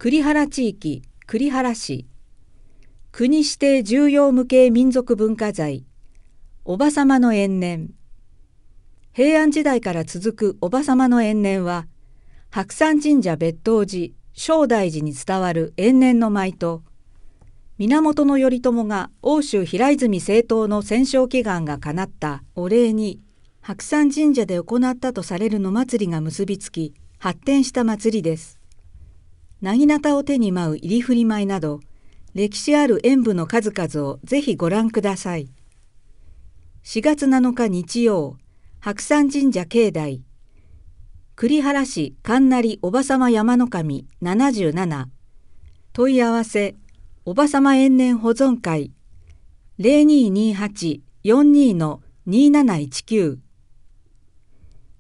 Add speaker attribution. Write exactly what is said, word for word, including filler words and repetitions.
Speaker 1: 栗原地域、栗原市、国指定重要無形民族文化財、おばさまの縁年。平安時代から続くおばさまの縁年は、白山神社別当寺、正大寺に伝わる縁年の舞と、源頼朝が奥州平泉征討の戦勝祈願が叶ったお礼に、白山神社で行ったとされる野祭りが結びつき、発展した祭りです。なぎなたを手に舞う入り振り舞いなど、歴史ある演舞の数々をぜひご覧ください。しがつなのか日曜、白山神社境内、栗原市神成おばさま山の神ななじゅうなな、問い合わせ、おばさま縁年保存会 ゼロにーにーはち よんにーのにーなないちきゅう